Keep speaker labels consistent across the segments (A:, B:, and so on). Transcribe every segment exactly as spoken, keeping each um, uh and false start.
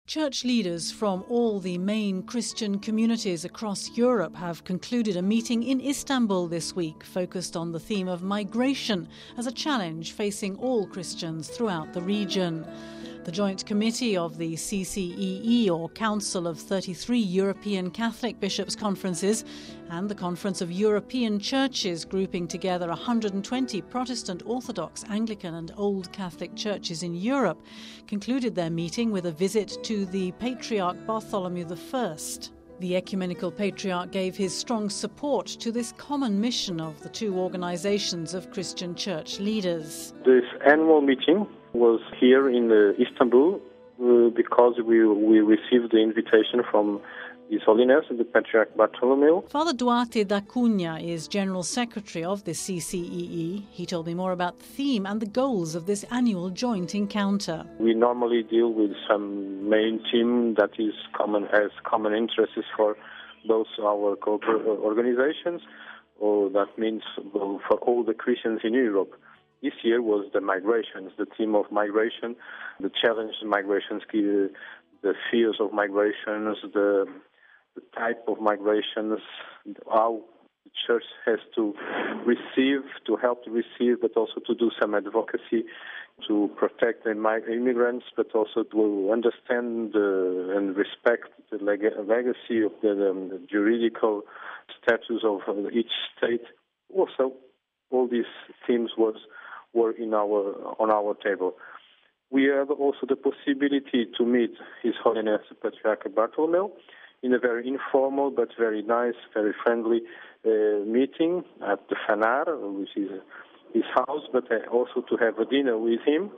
A: Church leaders from all the main Christian communities across Europe have concluded a meeting in Istanbul this week focused on the theme of migration as a challenge facing all Christians throughout the region. The joint committee of the C C E E, or Council of thirty-three European Catholic Bishops' Conferences, and the Conference of European Churches, grouping together one hundred twenty Protestant, Orthodox, Anglican and Old Catholic churches in Europe, concluded their meeting with a visit to the Patriarch Bartholomew the First. The Ecumenical Patriarch gave his strong support to this common mission of the two organisations of Christian church leaders.
B: This annual meeting was here in uh, Istanbul uh, because we we received the invitation from His Holiness, the Patriarch Bartholomew.
A: Father Duarte da Cunha is General Secretary of the C C E E. He told me more about the theme and the goals of this annual joint encounter.
B: We normally deal with some main theme that is common as common interests for both our corporate organizations, or that means for all the Christians in Europe. This year was the migrations, the theme of migration, the challenge of migrations, the fears of migrations, the, the type of migrations, how the church has to receive, to help to receive, but also to do some advocacy to protect the immigrants, but also to understand uh, and respect the leg- legacy of the, um, the juridical status of uh, each state. Also, all these themes was were in our on our table. We have also the possibility to meet His Holiness Patriarch Bartholomew in a very informal but very nice, very friendly uh, meeting at the Fanar, which is his house, but also to have a dinner with him.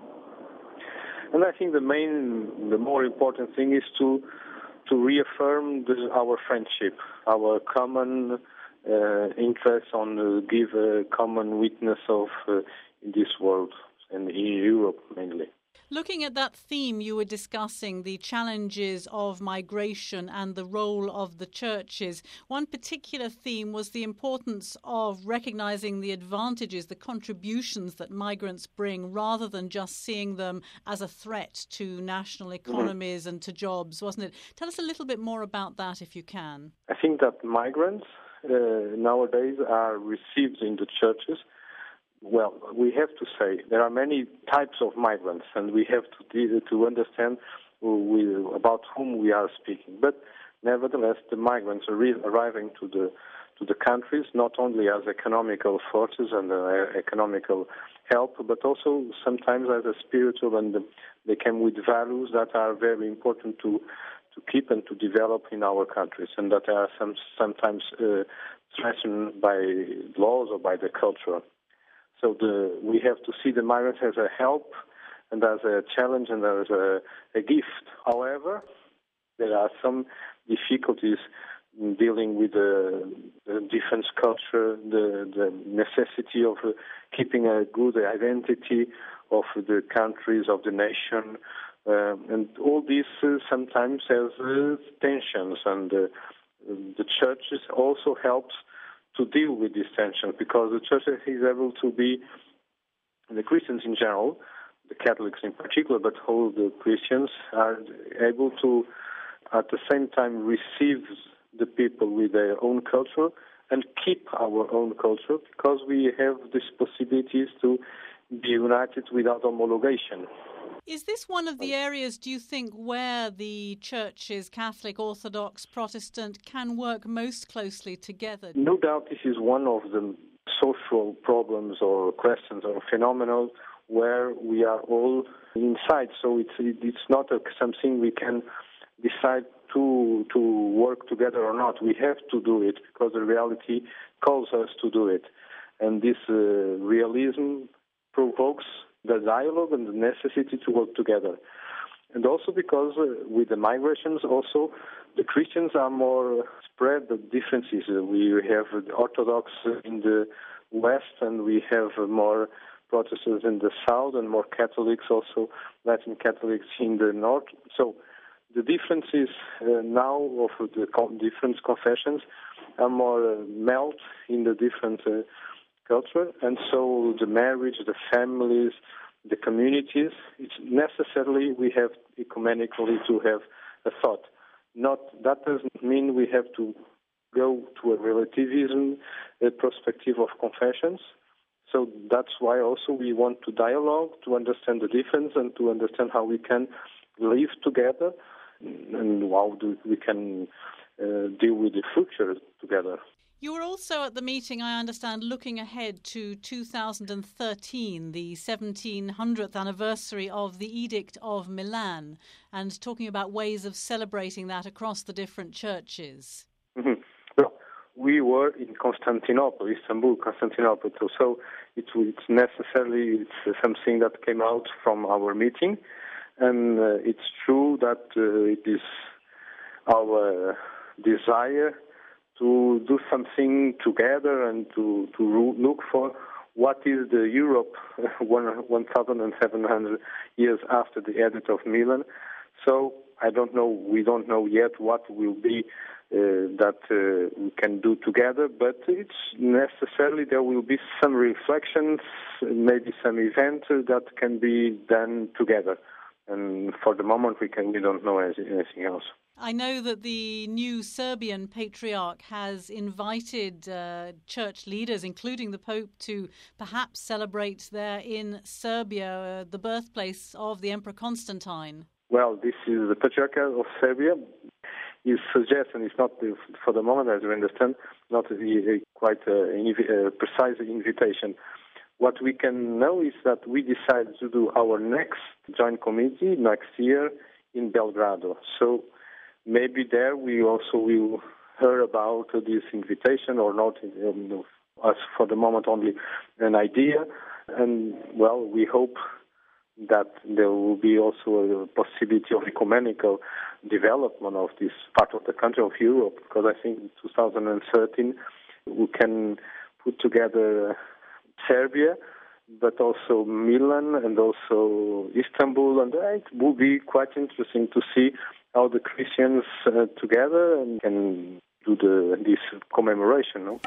B: And I think the main, the more important thing is to to reaffirm the, our friendship, our common uh, interest on uh, give a common witness of uh, in this world and in Europe mainly.
A: Looking at that theme, you were discussing the challenges of migration and the role of the churches. One particular theme was the importance of recognising the advantages, the contributions that migrants bring, rather than just seeing them as a threat to national economies mm-hmm. and to jobs, wasn't it? Tell us a little bit more about that, if you can.
B: I think that migrants uh, nowadays are received in the churches. Well, we have to say there are many types of migrants, and we have to to understand we, about whom we are speaking. But nevertheless, the migrants are re- arriving to the to the countries not only as economical forces and uh, economical help, but also sometimes as a spiritual, and they come with values that are very important to to keep and to develop in our countries, and that are some sometimes uh, threatened by laws or by the culture. So the, we have to see the migrants as a help and as a challenge and as a, a gift. However, there are some difficulties in dealing with the, the different culture, the, the necessity of uh, keeping a good identity of the countries, of the nation, uh, and all this uh, sometimes has uh, tensions, and uh, the churches also helps to deal with these tensions, because the church is able to be, the Christians in general, the Catholics in particular, but all the Christians are able to, at the same time, receive the people with their own culture and keep our own culture, because we have these possibilities to be united without homologation.
A: Is this one of the areas, do you think, where the churches, Catholic, Orthodox, Protestant, can work most closely together?
B: No doubt this is one of the social problems or questions or phenomena where we are all inside. So it's it's not a, something we can decide to to work together or not. We have to do it because the reality calls us to do it. And this uh, realism provokes the dialogue and the necessity to work together. And also because uh, with the migrations also, the Christians are more spread the differences. Uh, we have the Orthodox in the west, and we have uh, more Protestants in the south, and more Catholics also, Latin Catholics in the north. So the differences uh, now of the con- different confessions are more uh, melt in the different uh, culture, and so the marriage, the families, the communities, it's necessarily we have ecumenically to have a thought. Not that doesn't mean we have to go to a relativism a perspective of confessions. So that's why also we want to dialogue, to understand the difference and to understand how we can live together and how do we can uh, deal with the future together.
A: You were also at the meeting, I understand, looking ahead to two thousand thirteen, the seventeen hundredth anniversary of the Edict of Milan, and talking about ways of celebrating that across the different churches.
B: Mm-hmm. Well, we were in Constantinople, Istanbul, Constantinople, so it, it's necessarily it's something that came out from our meeting, and uh, it's true that uh, it is our desire to do something together and to, to look for what is the Europe one thousand seven hundred years after the Edict of Milan. So I don't know, we don't know yet what will be uh, that uh, we can do together, but it's necessarily there will be some reflections, maybe some events that can be done together. And for the moment, we can we don't know anything else.
A: I know that the new Serbian patriarch has invited uh, church leaders, including the Pope, to perhaps celebrate there in Serbia, uh, the birthplace of the Emperor Constantine.
B: Well, this is the Patriarch of Serbia. His suggestion is not, the, for the moment, as we understand, not a, a quite a, a precise invitation. What we can know is that we decided to do our next joint committee next year in Belgrado. So maybe there we also will hear about this invitation or not, um, as for the moment only an idea. And, well, we hope that there will be also a possibility of ecumenical development of this part of the country of Europe, because I think in two thousand thirteen we can put together Serbia, but also Milan and also Istanbul, and it will be quite interesting to see how the Christians uh, together and can do the, this commemoration. No?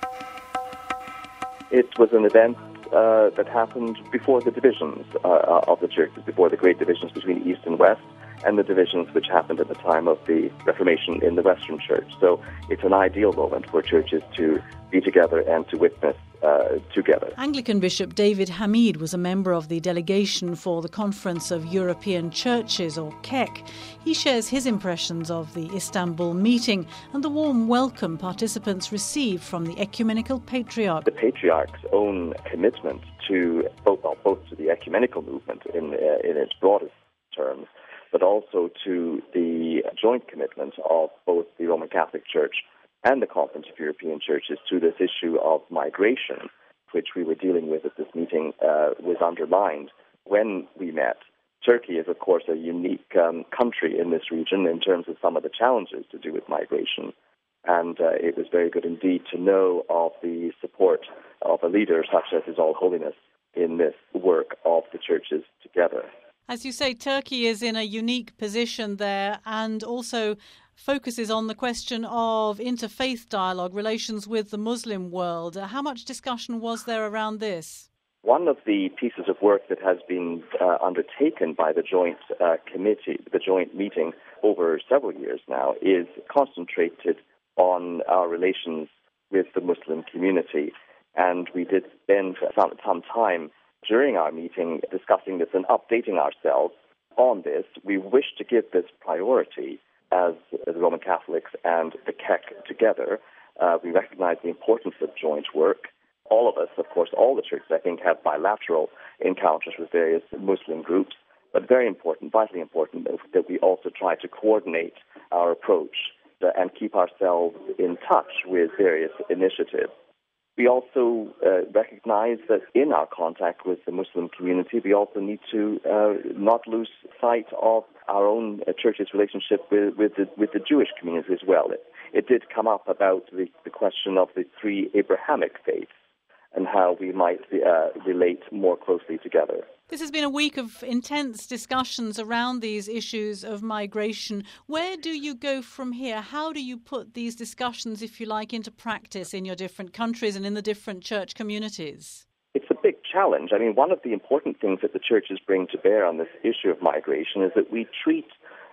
C: It was an event uh, that happened before the divisions uh, of the churches, before the great divisions between East and West, and the divisions which happened at the time of the Reformation in the Western Church. So it's an ideal moment for churches to be together and to witness uh, together.
A: Anglican Bishop David Hamid was a member of the delegation for the Conference of European Churches, or C E C. He shares his impressions of the Istanbul meeting and the warm welcome participants received from the Ecumenical Patriarch.
C: The Patriarch's own commitment to both, well, both to the ecumenical movement in, uh, in its broadest terms, but also to the joint commitment of both the Roman Catholic Church and the Conference of European Churches to this issue of migration, which we were dealing with at this meeting, uh, was underlined when we met. Turkey is, of course, a unique um, country in this region in terms of some of the challenges to do with migration. And uh, it was very good indeed to know of the support of a leader such as His All Holiness in this work of the churches together.
A: As you say, Turkey is in a unique position there and also focuses on the question of interfaith dialogue, relations with the Muslim world. How much discussion was there around this?
C: One of the pieces of work that has been uh, undertaken by the joint uh, committee, the joint meeting over several years now, is concentrated on our relations with the Muslim community. And we did spend some, some time during our meeting discussing this and updating ourselves on this. We wish to give this priority as the Roman Catholics and the C E C together. Uh, we recognize the importance of joint work. All of us, of course, all the churches, I think, have bilateral encounters with various Muslim groups, but very important, vitally important, that we also try to coordinate our approach and keep ourselves in touch with various initiatives. We also uh, recognize that in our contact with the Muslim community, we also need to uh, not lose sight of our own uh, church's relationship with, with, the, with the Jewish community as well. It, it did come up about the, the question of the three Abrahamic faiths and how we might uh, relate more closely together.
A: This has been a week of intense discussions around these issues of migration. Where do you go from here? How do you put these discussions, if you like, into practice in your different countries and in the different church communities?
C: It's a big challenge. I mean, one of the important things that the churches bring to bear on this issue of migration is that we treat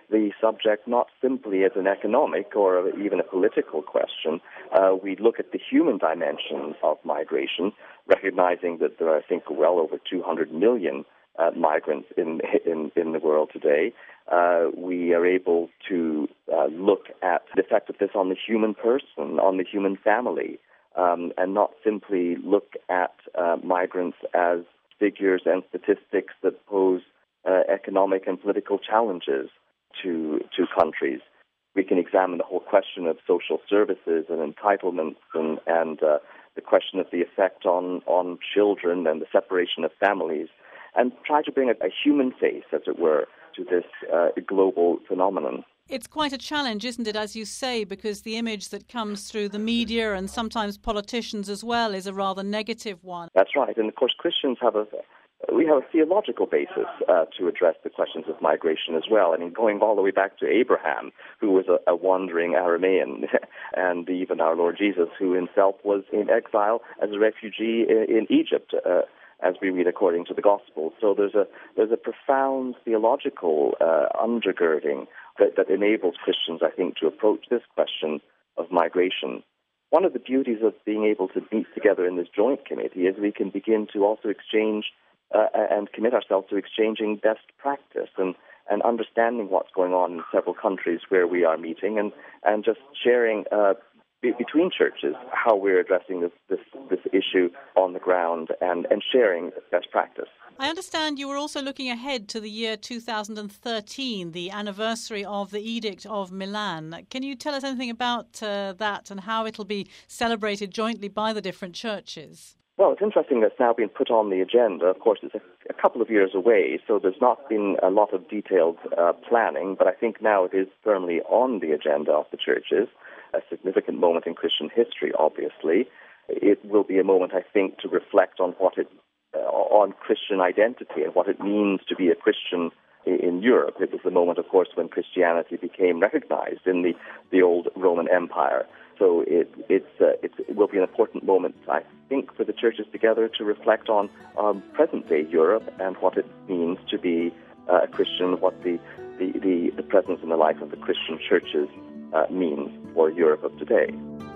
C: the subject not simply as an economic or even a political question. Uh, we look at the human dimensions of migration, recognizing that there are, I think, well over two hundred million uh, migrants in, in in the world today. Uh, we are able to uh, look at the effect of this on the human person, on the human family, um, and not simply look at uh, migrants as figures and statistics that pose uh, economic and political challenges to to countries. We can examine the whole question of social services and entitlements and, and uh, the question of the effect on, on children and the separation of families, and try to bring a, a human face, as it were, to this uh, global phenomenon.
A: It's quite a challenge, isn't it, as you say, because the image that comes through the media and sometimes politicians as well is a rather negative one.
C: That's right. And of course, Christians have a we have a theological basis uh, to address the questions of migration as well. I mean, going all the way back to Abraham, who was a, a wandering Aramean, and even our Lord Jesus, who himself was in exile as a refugee in, in Egypt, uh, as we read according to the Gospel. So there's a there's a profound theological uh, undergirding that, that enables Christians, I think, to approach this question of migration. One of the beauties of being able to meet together in this joint committee is we can begin to also exchange uh, and commit ourselves to exchanging best practice and, and understanding what's going on in several countries where we are meeting, and, and just sharing uh, be, between churches how we're addressing this, this, this issue on the ground, and, and sharing best practice.
A: I understand you were also looking ahead to the year two thousand thirteen, the anniversary of the Edict of Milan. Can you tell us anything about uh, that and how it'll be celebrated jointly by the different churches?
C: Well, it's interesting that it's now been put on the agenda. Of course, it's a, a couple of years away, so there's not been a lot of detailed uh, planning, but I think now it is firmly on the agenda of the churches, a significant moment in Christian history, obviously. It will be a moment, I think, to reflect on what it uh, on Christian identity and what it means to be a Christian in Europe. It was the moment, of course, when Christianity became recognized in the, the old Roman Empire. So it, it's, uh, it's, it will be an important moment, I think, for the churches together to reflect on um, present-day Europe and what it means to be uh, a Christian, what the, the, the, the presence in the life of the Christian churches uh, means for Europe of today.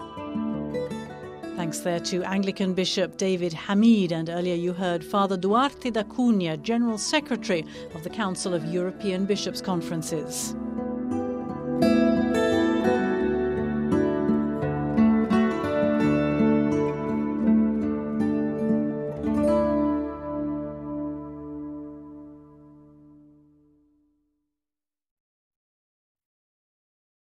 A: Thanks there to Anglican Bishop David Hamid, and earlier you heard Father Duarte da Cunha, General Secretary of the Council of European Bishops' Conferences.